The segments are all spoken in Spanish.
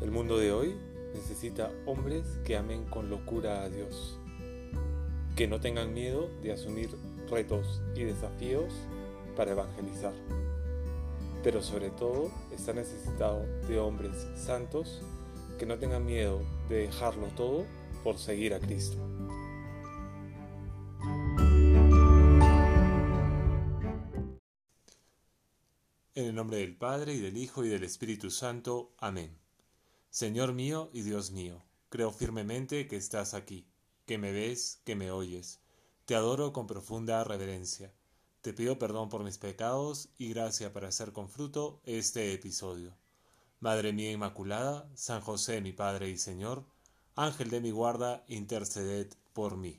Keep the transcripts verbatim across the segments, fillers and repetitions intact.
El mundo de hoy necesita hombres que amen con locura a Dios, que no tengan miedo de asumir retos y desafíos para evangelizar. Pero sobre todo está necesitado de hombres santos que no tengan miedo de dejarlo todo por seguir a Cristo. En el nombre del Padre, y del Hijo, y del Espíritu Santo. Amén. Señor mío y Dios mío, creo firmemente que estás aquí, que me ves, que me oyes. Te adoro con profunda reverencia. Te pido perdón por mis pecados y gracia para hacer con fruto este episodio. Madre mía Inmaculada, San José mi Padre y Señor, Ángel de mi guarda, interceded por mí.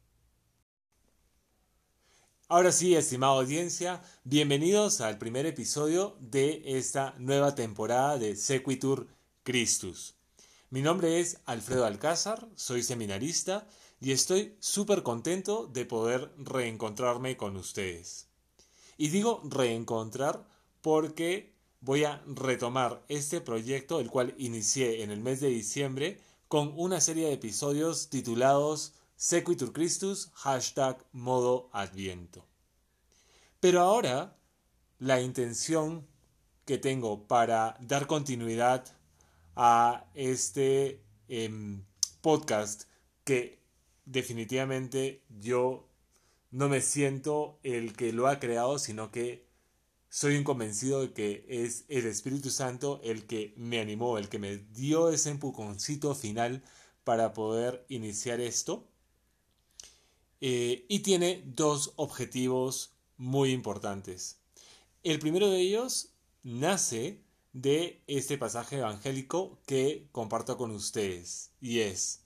Ahora sí, estimada audiencia, bienvenidos al primer episodio de esta nueva temporada de Sequitur Christus. Mi nombre es Alfredo Alcázar, soy seminarista y estoy súper contento de poder reencontrarme con ustedes. Y digo reencontrar porque voy a retomar este proyecto, el cual inicié en el mes de diciembre, con una serie de episodios titulados Sequitur Christus, hashtag modo Adviento. Pero ahora, la intención que tengo para dar continuidad a este eh, podcast, que definitivamente yo no me siento el que lo ha creado, sino que soy un convencido de que es el Espíritu Santo el que me animó, el que me dio ese empujoncito final para poder iniciar esto. Eh, y tiene dos objetivos muy importantes. El primero de ellos nace de este pasaje evangélico que comparto con ustedes, y es: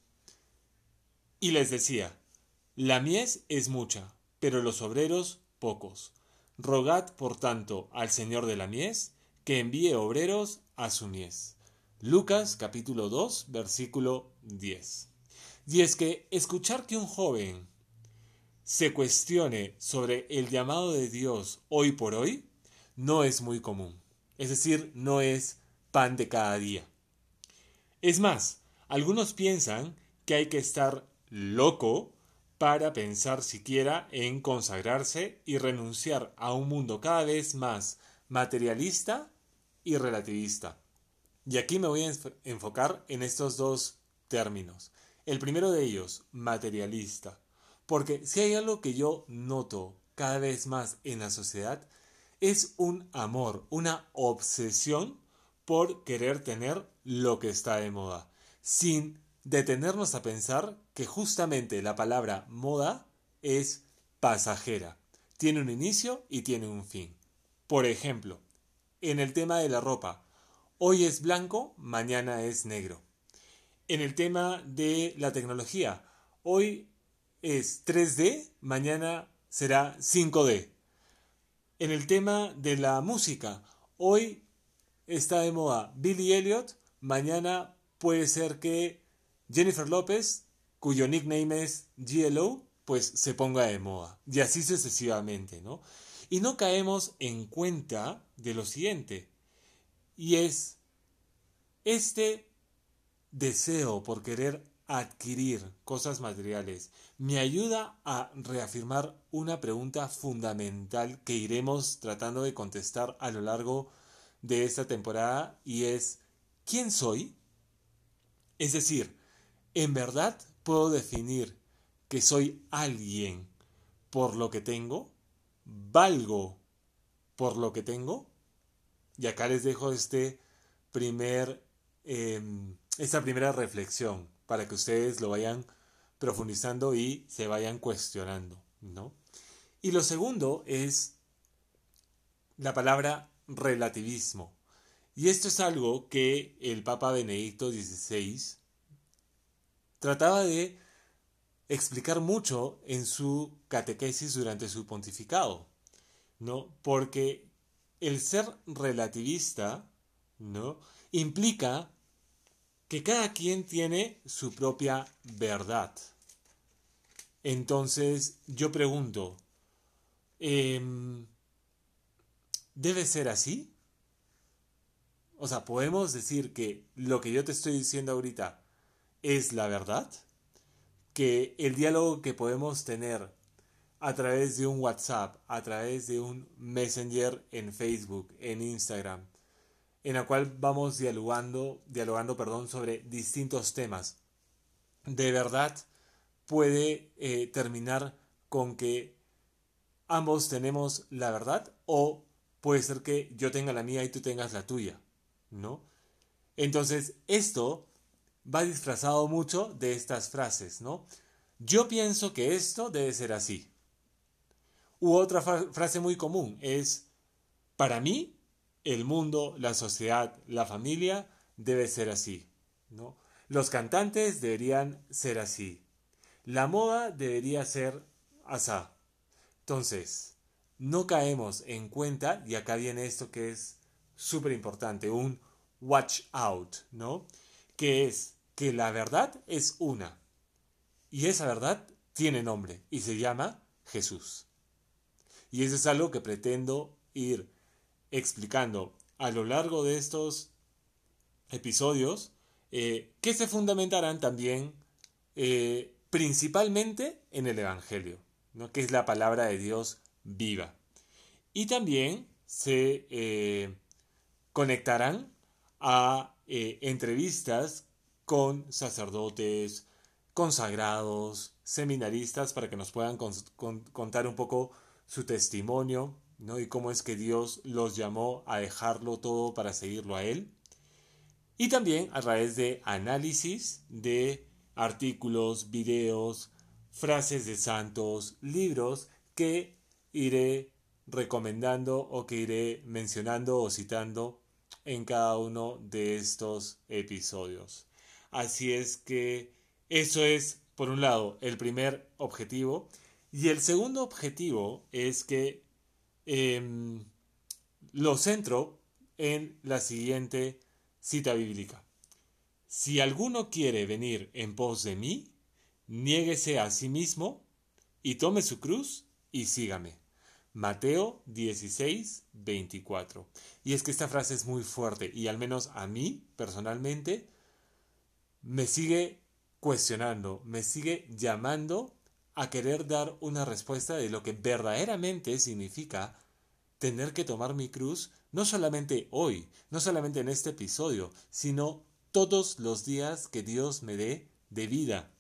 y les decía, la mies es mucha, pero los obreros pocos. Rogad, por tanto, al Señor de la mies, que envíe obreros a su mies. Lucas capítulo dos, versículo diez. Y es que escuchar que un joven se cuestione sobre el llamado de Dios hoy por hoy no es muy común. Es decir, no es pan de cada día. Es más, algunos piensan que hay que estar loco para pensar siquiera en consagrarse y renunciar a un mundo cada vez más materialista y relativista. Y aquí me voy a enfocar en estos dos términos. El primero de ellos, materialista. Porque si hay algo que yo noto cada vez más en la sociedad, es un amor, una obsesión por querer tener lo que está de moda, sin detenernos a pensar que justamente la palabra moda es pasajera, tiene un inicio y tiene un fin. Por ejemplo, en el tema de la ropa, hoy es blanco, mañana es negro. En el tema de la tecnología, hoy es tres D, mañana será cinco D. En el tema de la música, hoy está de moda Billy Elliot, mañana puede ser que Jennifer López, cuyo nickname es G L O, pues se ponga de moda. Y así sucesivamente, ¿no? Y no caemos en cuenta de lo siguiente, y es este deseo por querer adquirir cosas materiales me ayuda a reafirmar una pregunta fundamental que iremos tratando de contestar a lo largo de esta temporada, y es: ¿quién soy? Es decir, ¿en verdad puedo definir que soy alguien por lo que tengo? ¿Valgo por lo que tengo? Y acá les dejo este primer eh, esta primera reflexión para que ustedes lo vayan profundizando y se vayan cuestionando, ¿no? Y lo segundo es la palabra relativismo. Y esto es algo que el Papa Benedicto dieciséis trataba de explicar mucho en su catequesis durante su pontificado, ¿no? Porque el ser relativista, ¿no?, implica que cada quien tiene su propia verdad. Entonces, yo pregunto, ¿eh, ¿debe ser así? O sea, ¿podemos decir que lo que yo te estoy diciendo ahorita es la verdad? Que el diálogo que podemos tener a través de un WhatsApp, a través de un Messenger en Facebook, en Instagram, en la cual vamos dialogando, dialogando, perdón, sobre distintos temas, de verdad puede eh, terminar con que ambos tenemos la verdad, o puede ser que yo tenga la mía y tú tengas la tuya, ¿no? Entonces, esto va disfrazado mucho de estas frases, ¿no? Yo pienso que esto debe ser así. U otra frase muy común es, para mí, el mundo, la sociedad, la familia debe ser así, ¿no? Los cantantes deberían ser así. La moda debería ser asá. Entonces, no caemos en cuenta, y acá viene esto que es súper importante, un watch out, ¿no? Que es que la verdad es una. Y esa verdad tiene nombre y se llama Jesús. Y eso es algo que pretendo ir explicando a lo largo de estos episodios, eh, que se fundamentarán también eh, principalmente en el Evangelio, ¿no? Que es la palabra de Dios viva. Y también se eh, conectarán a eh, entrevistas con sacerdotes, consagrados, seminaristas, para que nos puedan con, con, contar un poco su testimonio, ¿no? Y cómo es que Dios los llamó a dejarlo todo para seguirlo a Él. Y también a través de análisis de artículos, videos, frases de santos, libros que iré recomendando o que iré mencionando o citando en cada uno de estos episodios. Así es que eso es, por un lado, el primer objetivo. Y el segundo objetivo es que eh, lo centro en la siguiente cita bíblica. Si alguno quiere venir en pos de mí, niéguese a sí mismo y tome su cruz y sígame. Mateo dieciséis, veinticuatro. Y es que esta frase es muy fuerte y al menos a mí, personalmente, me sigue cuestionando, me sigue llamando a querer dar una respuesta de lo que verdaderamente significa tener que tomar mi cruz, no solamente hoy, no solamente en este episodio, sino todos los días que Dios me dé de vida.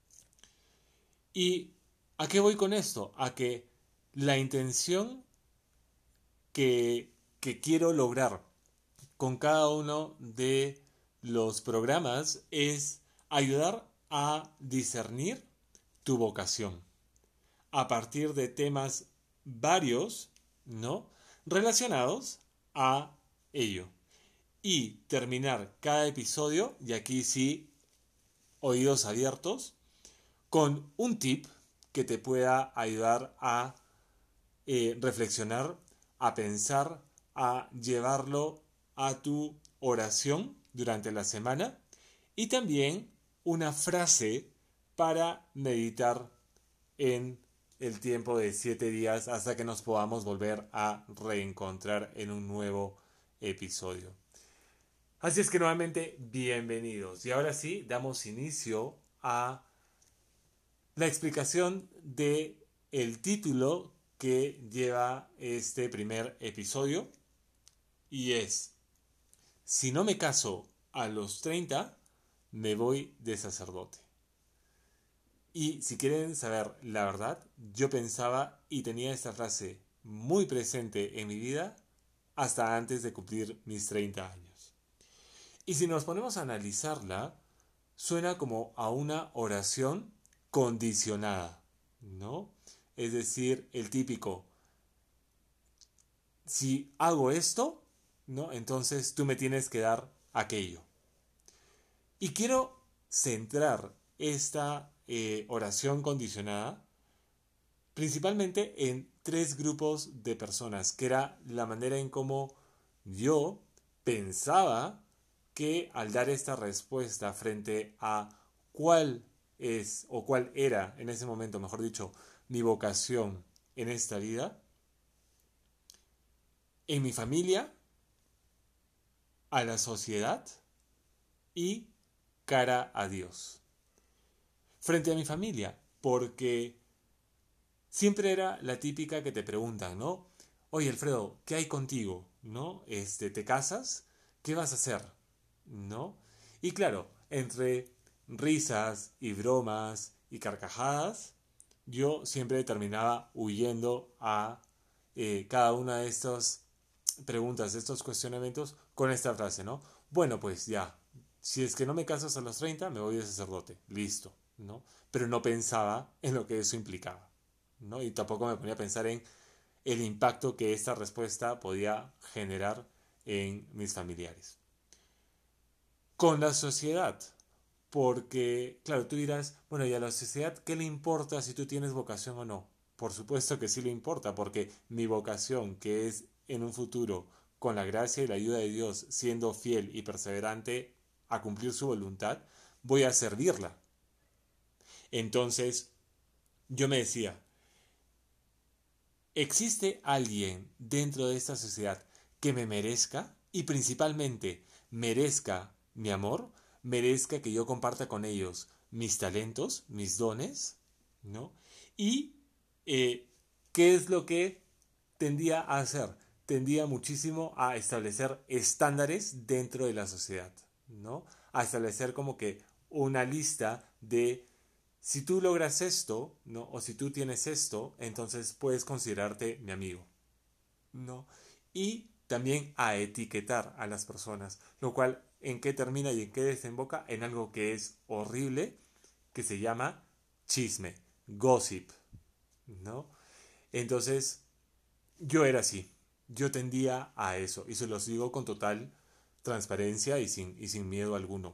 ¿Y a qué voy con esto? A que la intención que, que quiero lograr con cada uno de los programas es ayudar a discernir tu vocación a partir de temas varios, ¿no? Relacionados a ello. Y terminar cada episodio, y aquí sí, oídos abiertos, con un tip que te pueda ayudar a eh, reflexionar, a pensar, a llevarlo a tu oración durante la semana, y también una frase para meditar en el tiempo de siete días hasta que nos podamos volver a reencontrar en un nuevo episodio. Así es que nuevamente, bienvenidos. Y ahora sí, damos inicio a la explicación de el título que lleva este primer episodio. Y es, si no me caso a los treinta, me voy de sacerdote. Y si quieren saber la verdad, yo pensaba y tenía esta frase muy presente en mi vida hasta antes de cumplir mis treinta años. Y si nos ponemos a analizarla, suena como a una oración condicionada, ¿no? Es decir, el típico, si hago esto, ¿no? Entonces tú me tienes que dar aquello. Y quiero centrar esta Eh, oración condicionada principalmente en tres grupos de personas, que era la manera en cómo yo pensaba que al dar esta respuesta frente a cuál es o cuál era en ese momento, mejor dicho, mi vocación en esta vida, en mi familia a la sociedad y cara a Dios. Frente a mi familia, porque siempre era la típica que te preguntan, ¿no? Oye, Alfredo, ¿qué hay contigo? ¿No? Este, ¿te casas? ¿Qué vas a hacer? ¿No? Y claro, entre risas y bromas y carcajadas, yo siempre terminaba huyendo a eh, cada una de estas preguntas, de estos cuestionamientos, con esta frase, ¿no? Bueno, pues ya, si es que no me casas a los treinta, me voy de sacerdote, listo, ¿no? Pero no pensaba en lo que eso implicaba, ¿no? Y tampoco me ponía a pensar en el impacto que esta respuesta podía generar en mis familiares. Con la sociedad, porque, claro, tú dirás, bueno, ¿y a la sociedad qué le importa si tú tienes vocación o no? Por supuesto que sí le importa, porque mi vocación, que es en un futuro, con la gracia y la ayuda de Dios, siendo fiel y perseverante a cumplir su voluntad, voy a servirla. Entonces, yo me decía, ¿existe alguien dentro de esta sociedad que me merezca y principalmente merezca mi amor, merezca que yo comparta con ellos mis talentos, mis dones, ¿no? Y eh, ¿qué es lo que tendía a hacer? Tendía muchísimo a establecer estándares dentro de la sociedad, ¿no? A establecer como que una lista de si tú logras esto, ¿no? O si tú tienes esto, entonces puedes considerarte mi amigo, ¿no? Y también a etiquetar a las personas, lo cual en qué termina y en qué desemboca en algo que es horrible, que se llama chisme, gossip, ¿no? Entonces, yo era así, yo tendía a eso, y se los digo con total transparencia y sin, y sin miedo alguno.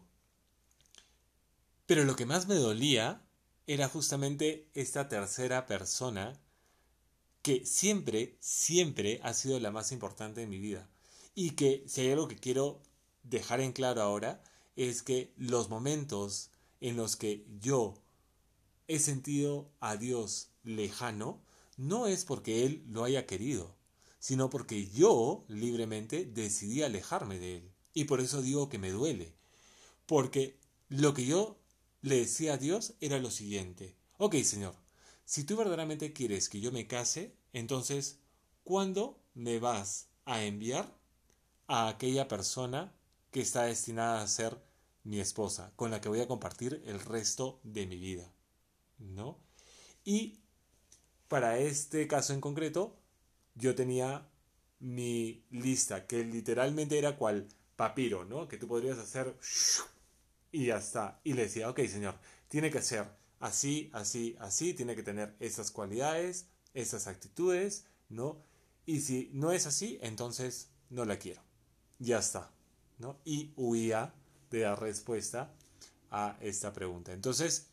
Pero lo que más me dolía era justamente esta tercera persona que siempre, siempre ha sido la más importante en mi vida. Y que si hay algo que quiero dejar en claro ahora, es que los momentos en los que yo he sentido a Dios lejano, no es porque Él lo haya querido, sino porque yo libremente decidí alejarme de Él. Y por eso digo que me duele. Porque lo que yo le decía a Dios era lo siguiente. Ok, Señor, si tú verdaderamente quieres que yo me case, entonces, ¿cuándo me vas a enviar a aquella persona que está destinada a ser mi esposa, con la que voy a compartir el resto de mi vida? ¿No? Y para este caso en concreto, yo tenía mi lista, que literalmente era cual papiro, ¿no? Que tú podrías hacer y ya está. Y le decía, ok, Señor, tiene que ser así, así, así, tiene que tener esas cualidades, esas actitudes, ¿no? Y si no es así, entonces no la quiero. Ya está, ¿no? Y huía de dar respuesta a esta pregunta. Entonces,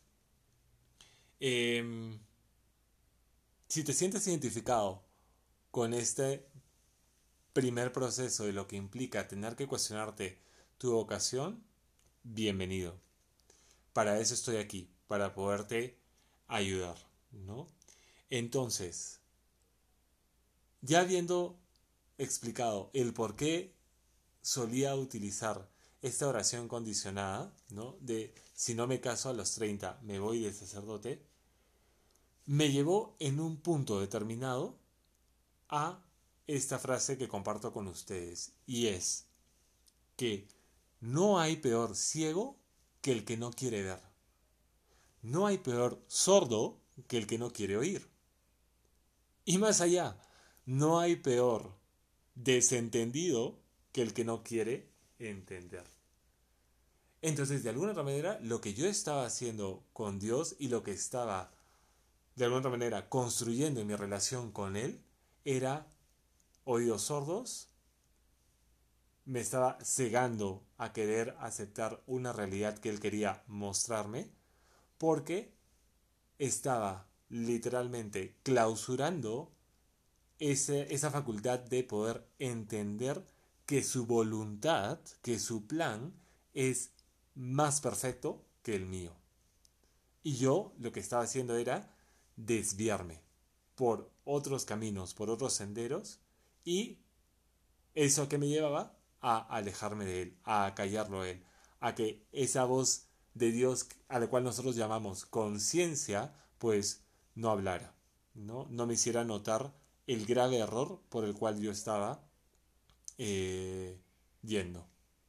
eh, si te sientes identificado con este primer proceso de lo que implica tener que cuestionarte tu vocación, bienvenido. Para eso estoy aquí, para poderte ayudar, ¿no? Entonces, ya habiendo explicado el por qué solía utilizar esta oración condicionada, ¿no? De si no me caso a los treinta, me voy de sacerdote, me llevó en un punto determinado a esta frase que comparto con ustedes, y es que no hay peor ciego que el que no quiere ver. No hay peor sordo que el que no quiere oír. Y más allá, no hay peor desentendido que el que no quiere entender. Entonces, de alguna otra manera, lo que yo estaba haciendo con Dios y lo que estaba, de alguna otra manera, construyendo en mi relación con Él, era oídos sordos, me estaba cegando a querer aceptar una realidad que Él quería mostrarme, porque estaba literalmente clausurando ese, esa facultad de poder entender que su voluntad, que su plan es más perfecto que el mío. Y yo lo que estaba haciendo era desviarme por otros caminos, por otros senderos, y eso que me llevaba a alejarme de él, a callarlo a él, a que esa voz de Dios a la cual nosotros llamamos conciencia, pues no hablara, ¿no? No me hiciera notar el grave error por el cual yo estaba eh, yendo.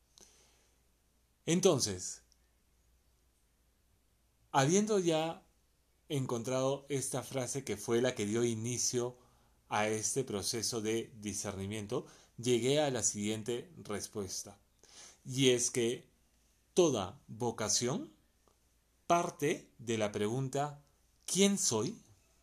Entonces, habiendo ya encontrado esta frase que fue la que dio inicio a este proceso de discernimiento, llegué a la siguiente respuesta. Y es que toda vocación parte de la pregunta ¿quién soy?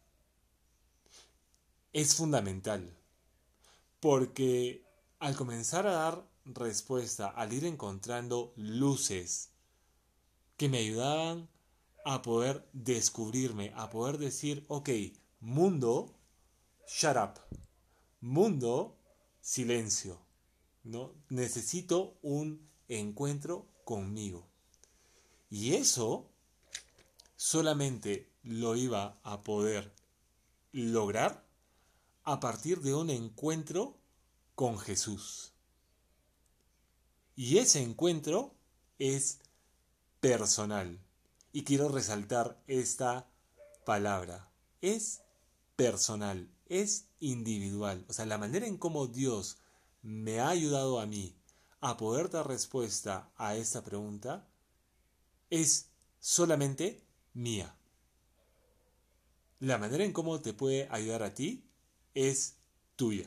Es fundamental, porque al comenzar a dar respuesta, al ir encontrando luces que me ayudaban a poder descubrirme, a poder decir, ok, mundo, shut up, mundo, silencio, ¿no? Necesito un encuentro conmigo. Y eso solamente lo iba a poder lograr a partir de un encuentro con Jesús. Y ese encuentro es personal. Y quiero resaltar esta palabra. Es personal, es individual. O sea, la manera en cómo Dios me ha ayudado a mí a poder dar respuesta a esta pregunta es solamente mía. La manera en cómo te puede ayudar a ti es tuya.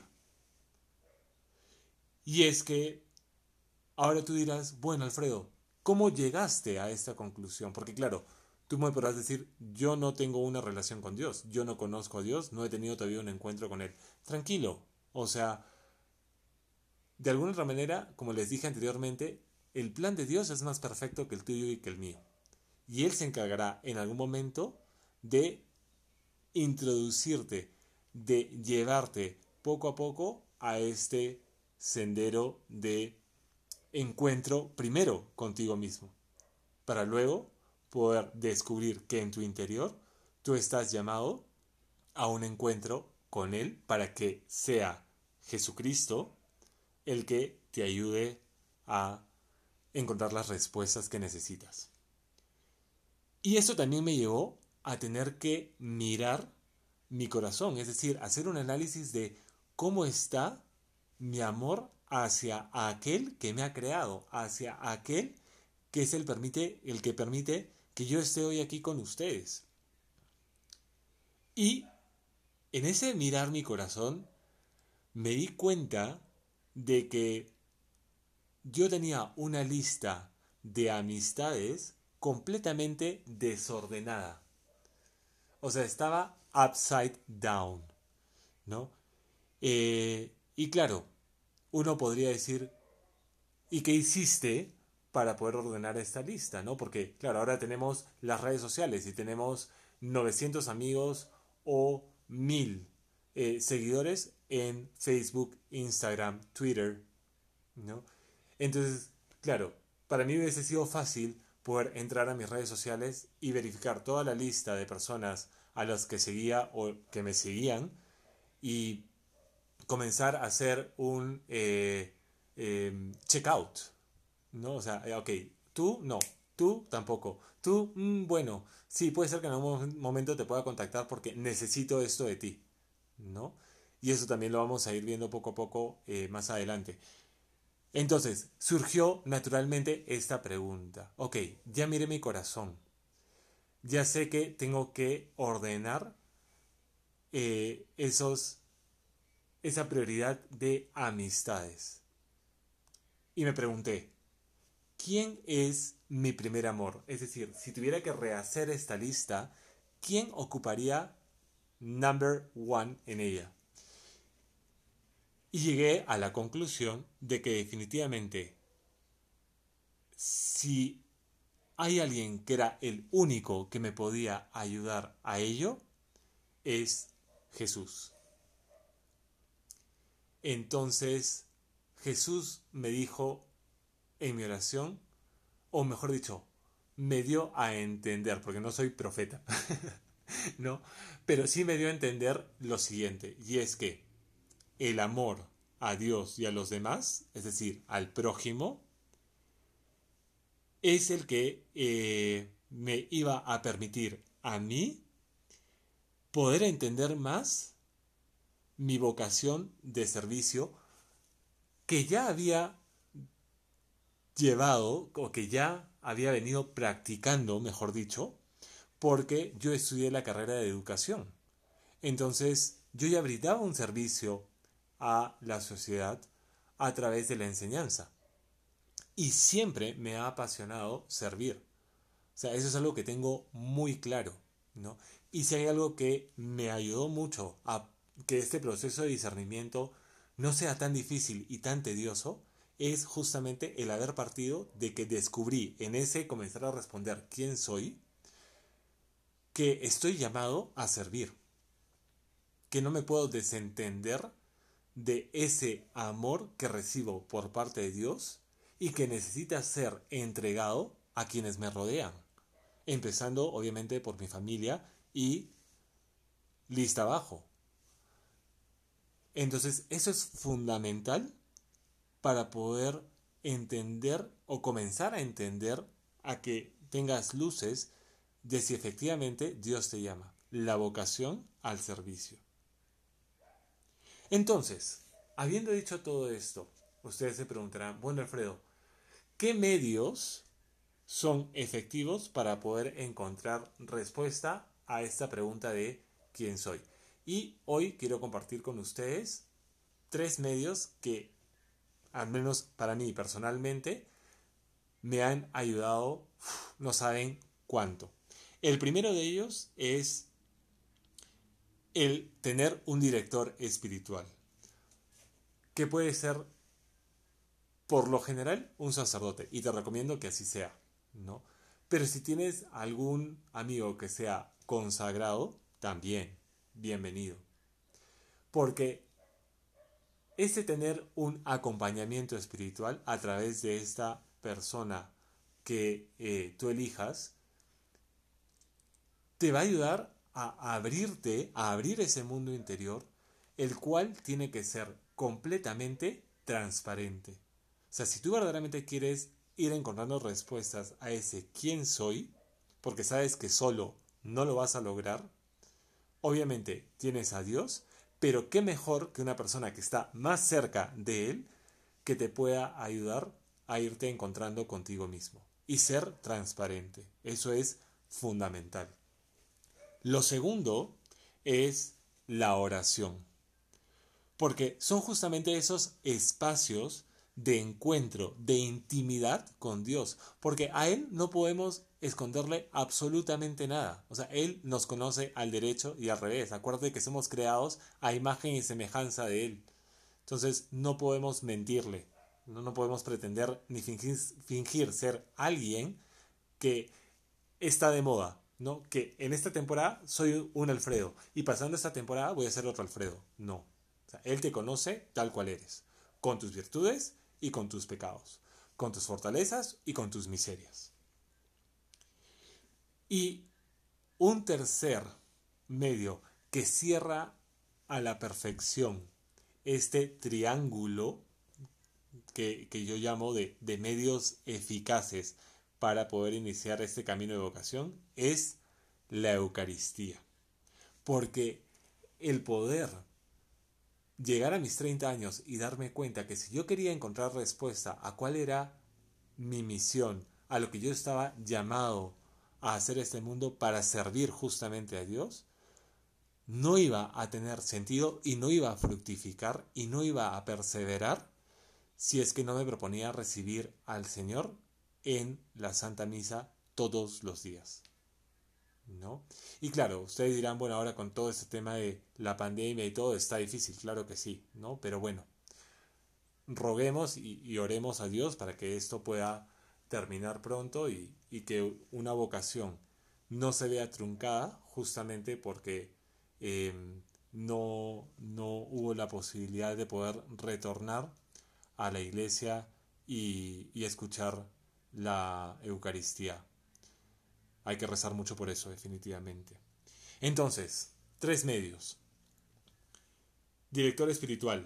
Y es que ahora tú dirás, bueno, Alfredo, ¿cómo llegaste a esta conclusión? Porque claro, tú me podrás decir, yo no tengo una relación con Dios, yo no conozco a Dios, no he tenido todavía un encuentro con Él. Tranquilo, o sea, de alguna otra manera, como les dije anteriormente, el plan de Dios es más perfecto que el tuyo y que el mío. Y Él se encargará en algún momento de introducirte, de llevarte poco a poco a este sendero de encuentro primero contigo mismo, para luego poder descubrir que en tu interior tú estás llamado a un encuentro con Él para que sea Jesucristo el que te ayude a encontrar las respuestas que necesitas. Y esto también me llevó a tener que mirar mi corazón, es decir, hacer un análisis de cómo está mi amor hacia aquel que me ha creado, hacia aquel que es el, permite, el que permite que yo esté hoy aquí con ustedes. Y en ese mirar mi corazón me di cuenta de que yo tenía una lista de amistades completamente desordenada. O sea, estaba upside down, ¿no? Eh, y claro, uno podría decir, ¿y qué hiciste para poder ordenar esta lista, ¿no? Porque, claro, ahora tenemos las redes sociales y tenemos novecientos amigos o mil eh, seguidores en Facebook, Instagram, Twitter, ¿no? Entonces, claro, para mí hubiese sido fácil poder entrar a mis redes sociales y verificar toda la lista de personas a las que seguía o que me seguían y comenzar a hacer un eh, eh, checkout, ¿no? O sea, ok, tú no, tú tampoco, tú, mm, bueno, sí, puede ser que en algún momento te pueda contactar porque necesito esto de ti, ¿no? Y eso también lo vamos a ir viendo poco a poco eh, más adelante. Entonces, surgió naturalmente esta pregunta. Ok, ya miré mi corazón. Ya sé que tengo que ordenar eh, esos, esa prioridad de amistades. Y me pregunté, ¿quién es mi primer amor? Es decir, si tuviera que rehacer esta lista, ¿quién ocuparía number one en ella? Y llegué a la conclusión de que definitivamente, si hay alguien que era el único que me podía ayudar a ello, es Jesús. Entonces, Jesús me dijo en mi oración, o mejor dicho, me dio a entender, porque no soy profeta, ¿no? Pero sí me dio a entender lo siguiente, y es que el amor a Dios y a los demás, es decir, al prójimo, es el que eh, me iba a permitir a mí poder entender más mi vocación de servicio que ya había llevado, o que ya había venido practicando, mejor dicho, porque yo estudié la carrera de educación. Entonces, yo ya brindaba un servicio a la sociedad a través de la enseñanza. Y siempre me ha apasionado servir. O sea, eso es algo que tengo muy claro, ¿no? Y si hay algo que me ayudó mucho a que este proceso de discernimiento no sea tan difícil y tan tedioso, es justamente el haber partido de que descubrí en ese comenzar a responder quién soy, que estoy llamado a servir, que no me puedo desentender de ese amor que recibo por parte de Dios y que necesita ser entregado a quienes me rodean, empezando obviamente por mi familia y lista abajo. Entonces eso es fundamental para poder entender o comenzar a entender, a que tengas luces de si efectivamente Dios te llama, la vocación al servicio. Entonces, habiendo dicho todo esto, ustedes se preguntarán, bueno, Alfredo, ¿qué medios son efectivos para poder encontrar respuesta a esta pregunta de quién soy? Y hoy quiero compartir con ustedes tres medios que, al menos para mí personalmente, me han ayudado, no saben cuánto. El primero de ellos es el tener un director espiritual, que puede ser, por lo general, un sacerdote, y te recomiendo que así sea, ¿no? Pero si tienes algún amigo que sea consagrado, también, bienvenido. Porque ese tener un acompañamiento espiritual a través de esta persona que eh, tú elijas, te va a ayudar a abrirte, a abrir ese mundo interior, el cual tiene que ser completamente transparente. O sea, si tú verdaderamente quieres ir encontrando respuestas a ese quién soy, porque sabes que solo no lo vas a lograr, obviamente tienes a Dios, pero qué mejor que una persona que está más cerca de Él, que te pueda ayudar a irte encontrando contigo mismo y ser transparente. Eso es fundamental. Lo segundo es la oración, porque son justamente esos espacios de encuentro, de intimidad con Dios, porque a Él no podemos esconderle absolutamente nada. O sea, Él nos conoce al derecho y al revés. Acuérdate que somos creados a imagen y semejanza de Él. Entonces no podemos mentirle, no, no podemos pretender ni fingir, fingir ser alguien que está de moda, ¿no? Que en esta temporada soy un Alfredo y pasando esta temporada voy a ser otro Alfredo. No. O sea, Él te conoce tal cual eres, con tus virtudes y con tus pecados, con tus fortalezas y con tus miserias. Y un tercer medio que cierra a la perfección este triángulo que, que yo llamo de, de medios eficaces para poder iniciar este camino de vocación es la Eucaristía. Porque el poder llegar a mis treinta años y darme cuenta que si yo quería encontrar respuesta a cuál era mi misión, a lo que yo estaba llamado a hacer este mundo para servir justamente a Dios, no iba a tener sentido y no iba a fructificar y no iba a perseverar si es que no me proponía recibir al Señor en la Santa Misa todos los días, ¿no? Y claro, ustedes dirán, bueno, ahora con todo este tema de la pandemia y todo está difícil, claro que sí, ¿no? Pero bueno, roguemos y, y oremos a Dios para que esto pueda terminar pronto y, y que una vocación no se vea truncada justamente porque eh, no, no hubo la posibilidad de poder retornar a la iglesia y, y escuchar la Eucaristía. Hay que rezar mucho por eso, definitivamente. Entonces, tres medios. Director espiritual,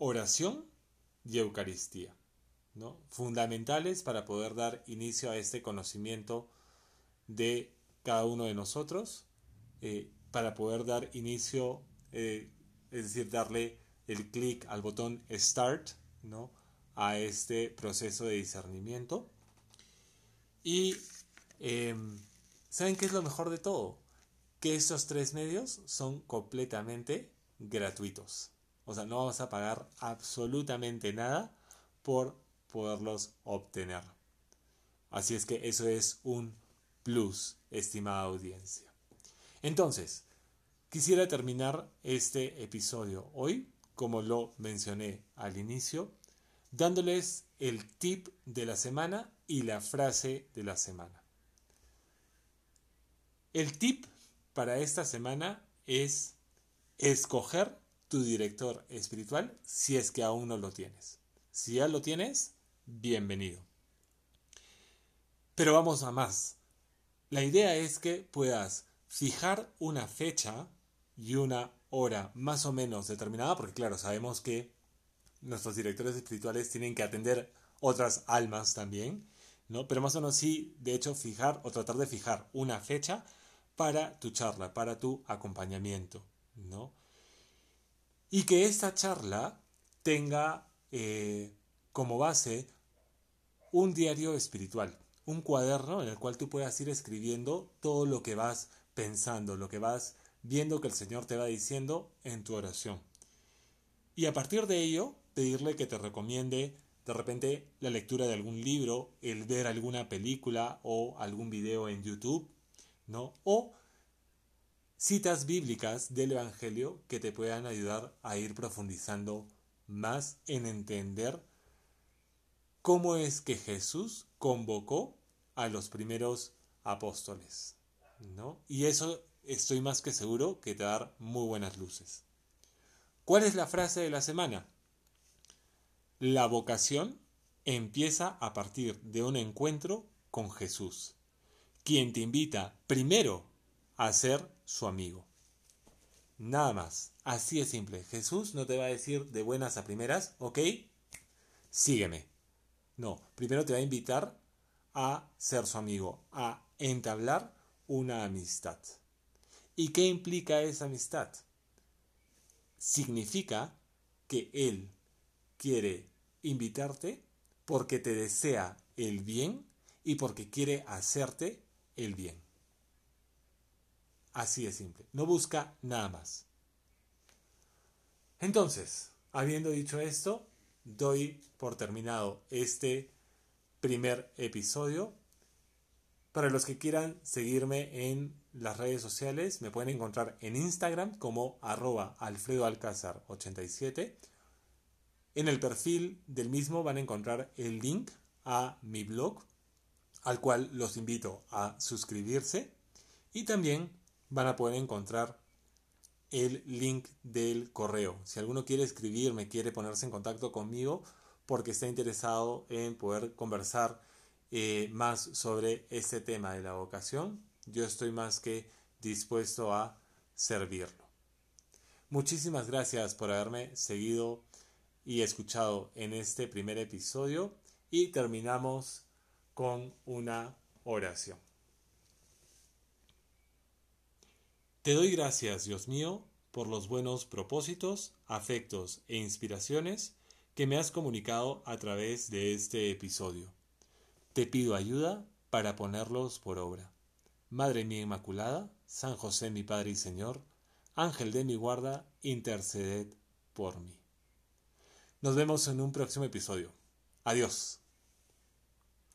oración y Eucaristía, ¿no? Fundamentales para poder dar inicio a este conocimiento de cada uno de nosotros, eh, para poder dar inicio, eh, es decir, darle el clic al botón Start, ¿no?, a este proceso de discernimiento. Y eh, ¿saben qué es lo mejor de todo? Que estos tres medios son completamente gratuitos. O sea, no vamos a pagar absolutamente nada por poderlos obtener. Así es que eso es un plus, estimada audiencia. Entonces, quisiera terminar este episodio hoy, como lo mencioné al inicio, dándoles el tip de la semana y la frase de la semana. El tip para esta semana es escoger tu director espiritual si es que aún no lo tienes. Si ya lo tienes, bienvenido. Pero vamos a más. La idea es que puedas fijar una fecha y una hora más o menos determinada, porque claro, sabemos que nuestros directores espirituales tienen que atender otras almas también, ¿no? Pero más o menos sí, de hecho, fijar o tratar de fijar una fecha para tu charla, para tu acompañamiento, ¿no? Y que esta charla tenga eh, como base un diario espiritual, un cuaderno en el cual tú puedas ir escribiendo todo lo que vas pensando, lo que vas viendo que el Señor te va diciendo en tu oración. Y a partir de ello, pedirle que te recomiende de repente la lectura de algún libro, el ver alguna película o algún video en YouTube, ¿no? O citas bíblicas del Evangelio que te puedan ayudar a ir profundizando más en entender cómo es que Jesús convocó a los primeros apóstoles, ¿no? Y eso estoy más que seguro que te va a dar muy buenas luces. ¿Cuál es la frase de la semana? La vocación empieza a partir de un encuentro con Jesús, quien te invita primero a ser su amigo. Nada más, así es simple. Jesús no te va a decir de buenas a primeras, ok, sígueme. No, primero te va a invitar a ser su amigo, a entablar una amistad. ¿Y qué implica esa amistad? Significa que Él quiere invitarte porque te desea el bien y porque quiere hacerte el bien. Así de simple. No busca nada más. Entonces, habiendo dicho esto, doy por terminado este primer episodio. Para los que quieran seguirme en las redes sociales, me pueden encontrar en Instagram como arroba alfredoalcázar ochenta y siete. En el perfil del mismo van a encontrar el link a mi blog, al cual los invito a suscribirse. Y también van a poder encontrar el link del correo. Si alguno quiere escribirme, quiere ponerse en contacto conmigo porque está interesado en poder conversar eh, más sobre este tema de la vocación, yo estoy más que dispuesto a servirlo. Muchísimas gracias por haberme seguido y escuchado en este primer episodio y terminamos con una oración. Te doy gracias, Dios mío, por los buenos propósitos, afectos e inspiraciones que me has comunicado a través de este episodio. Te pido ayuda para ponerlos por obra. Madre mía Inmaculada, San José mi Padre y Señor, Ángel de mi guarda, interceded por mí. Nos vemos en un próximo episodio. Adiós.